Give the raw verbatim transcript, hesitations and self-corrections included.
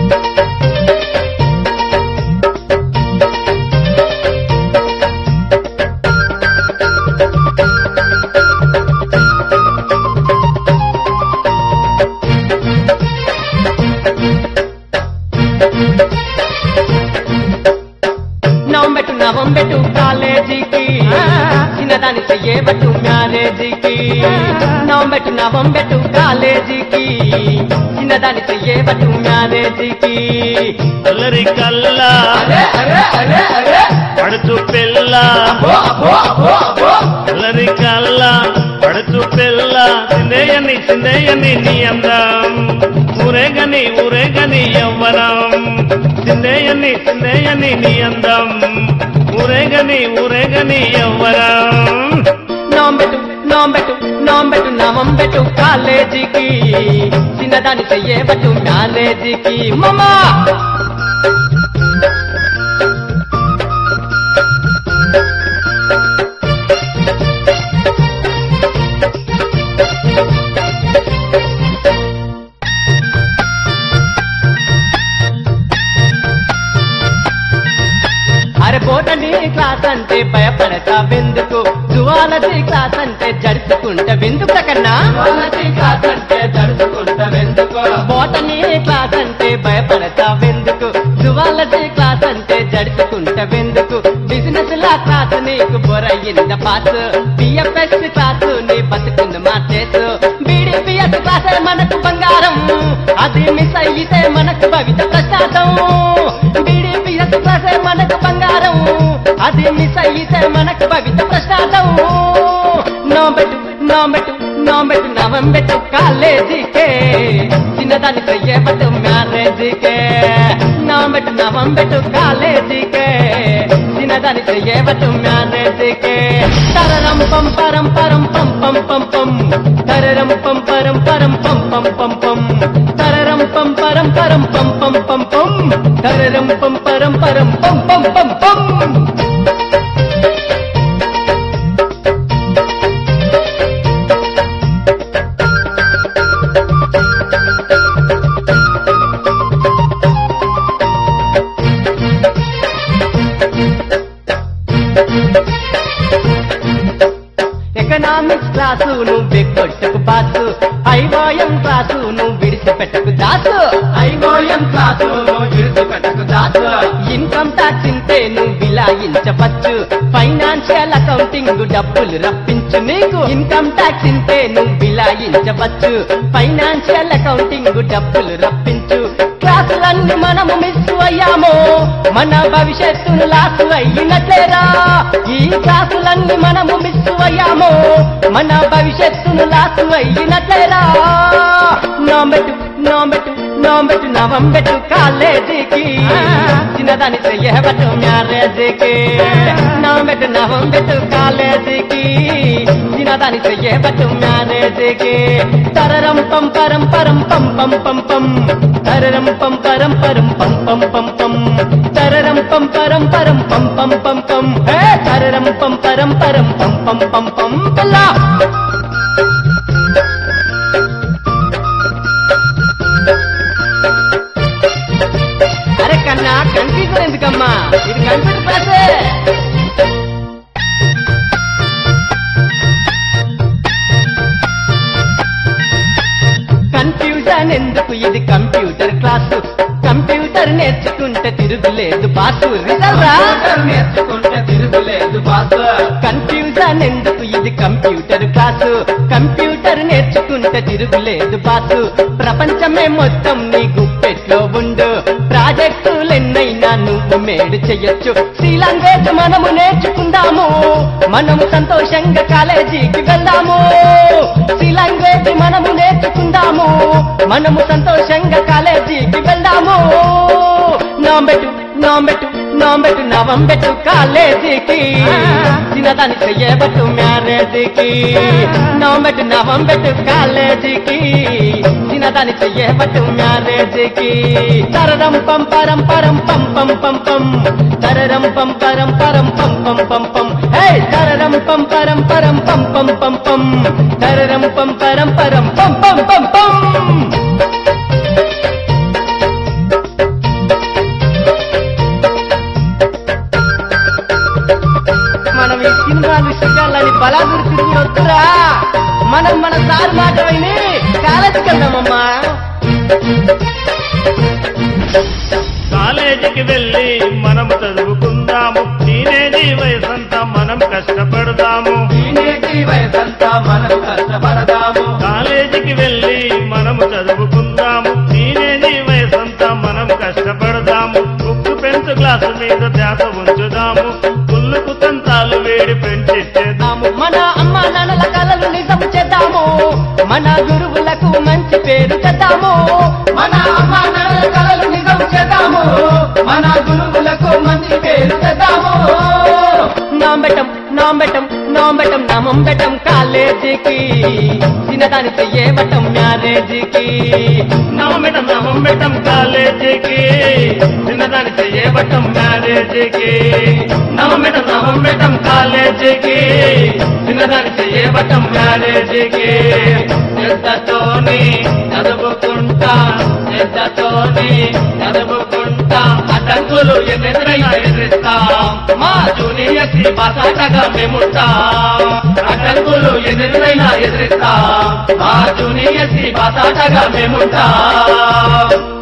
నవంబెట్టు నవంబెట్టు కాలేజీకి చిన్నదాని చెయ్యేబట్టు మ్యారేజీకి నవంబెట్టు నవంబెట్టు కాలేజీకి చిన్నదాని చెయ్యేబట్టు మ్యారేజీకి అల్లరి కల్లా పడుచు పిల్ల అల్లరి కల్లా పడుచు పిల్ల సిందేయని సిందేయని నీ అందం ఊరేగని ఊరేగని యవ్వనం సిందేయని సిందేయని నీ అందం ఊరేగని ఊరేగని యవ్వనం నవంబెట్టు నవంబెట్టు నవంబెట్టు నవంబెట్టు కాలేజీకి చిన్నదాని చెయ్యేబట్టు మ్యారేజీకి మామా అరే బోటనీ క్లాస్ అంటే భయపడతావెందుకు జువాలజీ క్లాస్ అంటే జడుచుకుంటావెందుకు కన్నా క్లాస్ అంటే జడుచుకుంటావెందుకు బోటనీ క్లాస్ అంటే భయపడతావెందుకు జువాలజీ క్లాస్ అంటే జడుచుకుంటావెందుకు బిజినెస్ లా క్లాస్ నీకు బొరయింద పాస్ బిఎఫ్ఎస్ క్లాస్ నీ బతుకున్న మార్చేసు బీడీపీఎస్ క్లాస్ మనకు బంగారం అది మిస్ అయితే మనకు భవిత ప్రసాదం బీడీపీఎస్ క్లాస్ మనకు బంగారం అది మిస్ అయితే మనకు భవిత ప్రసాదం నవంబెట్టు నవంబెట్టు నవంబెట్టు నవంబెట్టు కాలేజీకే చిన్నదాని చెయ్యేబట్టు మ్యారేజీకే నవంబెట్టు నవంబెట్టు కాలేజీకే చిన్నదాని చెయ్యేబట్టు మ్యారేజీకే తరరం పం పరం పరం పం పం పం పం తరరం పం పరం పరం పం పం పం పం తరరం పం పరం పరం పం పం పం పం తరరం పం పరం పరం పం పం పం పం ఎకనామిక్స్ క్లాసు నువ్వు బెగ్గొట్టకు బాసు ఐవోయం క్లాసు నువ్వు విడిచిపెట్టకు దాసు ఐవోయం క్లాసు నువ్వు విడిచిపెట్టకు దాసు ఇన్కమ్ టాక్స్ ఇంటే నువ్వు విలాయించవచ్చు ఫైనాన్షియల్ అకౌంటింగ్ డబ్బులు రప్పించు నీకు ఇన్కమ్ టాక్స్ ఇంటే నువ్వు విలాయించవచ్చు ఫైనాన్షియల్ అకౌంటింగ్ డబ్బులు రప్పించు క్లాసులన్నీ మనము మిస్ అయ్యాము మన భవిష్యత్తును లాసు అయినట్లేరా ఈ క్లాసులన్నీ మనము మిస్ అయ్యాము మన భవిష్యత్తును లాసు అయినట్లేరా నవంబెట్టు నవంబెట్టు నవంబెట్టు నవంబెట్టు కాలేజీకి చిన్నదాని చెయ్యేబట్టు మ్యారేజీకి నవంబెట్టు నవంబెట్టు కాలేజీకి చిన్నదాని చెయ్యేబట్టు మ్యారేజీకి తరరం పం పరం పరం పం పం పం పం తరరం పం పరం పరం పం పం పం పం తరరం పం పరం పరం పం పం పం పం హే తరరం పం పరం పరం పం పం పం పం పల్లా అరే కన్నా కన్ఫ్యూజన్ ఎందుకమ్మా ఇది కంప్యూటర్ క్లాసే కన్ఫ్యూజన్ ఎందుకు ఇది కంప్యూటర్ క్లాసు కంప్యూటర్ నేర్చుకుంటే తిరుగులేదు బాసు నేర్చుకుంటే తిరుగులేదు బాసు కన్ఫ్యూజన్ ఎందుకు ఇది కంప్యూటర్ క్లాసు కంప్యూటర్ నేర్చుకుంటే తిరుగులేదు బాసు ప్రపంచమే మొత్తం నీ గుప్పెట్లో ఉండు ప్రాజెక్టులెన్నైనా నువ్వు మేడు చెయ్యొచ్చు సి లాంగ్వేజ్ మనము నేర్చుకుందాము మనము సంతోషంగా కాలేజీకి వెళ్దాము సి లాంగ్వేజ్ మనము నేర్చుకుందాము మనము సంతోషంగా కాలేజీకి వెళ్దాము నవంబెట్టు నవంబెట్టు నవంబెట్టు నవంబెట్టు కాలేజీకి చిన్నదాని చెయ్యేబట్టు మ్యారేజీకి నవంబెట్టు నవంబెట్టు కాలేజీకి చిన్నదాని చెయ్యేబట్టు మ్యారేజీకి తరరం పం పరం పరం పం పం పం పం తరరం పం పరం పరం పం పం పం పం హే తరరం పం పరం పరం పం పం పం పం తరరం పం పరం పరం పం పం పం పం సినిమాలు షికాలని బలాదురు తిరిగి వస్తురా మనం మన సార్ మాట విని కాలేజీకి వెళ్దామమ్మా. కాలేజీకి వెళ్ళి మనం చదువుకుందాము, టీనేజీ వయసంతా మనం కష్టపడదాము. టీనేజీ వయసంతా మనం కష్టపడదాము. కాలేజీకి వెళ్ళి మనం చదువుకుందాము, టీనేజీ వయసంతా మనం కష్టపడదాము. బుక్కు పెన్స్ గ్లాసు మీద ధ్యాస ఉంచుదాము, పుల్లుకు తంతాలు వేడి పెంచేద్దాము. మన అమ్మ నాన్నల కలలు నిజం చేద్దాము, మన గురువులకు మంచి పేరు తెద్దాము. మన అమ్మ నాన్నల కలలు నిజం చేద్దాము, మన గురువులకు మంచి పేరు తెద్దాము. నాంబెటం నాంబెటం నాంబెటం నామం బెటం కాలేజీకి, చిన్నదాని చెయ్యేవటం మ్యారేజీకి. నామెటం నామం బెట్టం కాలేజీకి, చిన్నదాని చెయ్యేవటం మ్యారేజీకి. నామెటం నామం బెట్టం కాలేజీకి, చిన్నదాని చెయ్యేవటం మ్యారేజీకి. శ్రద్ధతోని చదువుకుంటా, శ్రద్ధతోని చదువుకుంటా, అడ్డంకులు ఎదురైనా ఎదురిస్తాం, మా జూనియర్స్ బాసాటగా మేముంటాం. అడ్డంకులు ఎదురైనా ఎదురిస్తాం, మా జూనియర్స్ బాసాటగా మేముంటాం.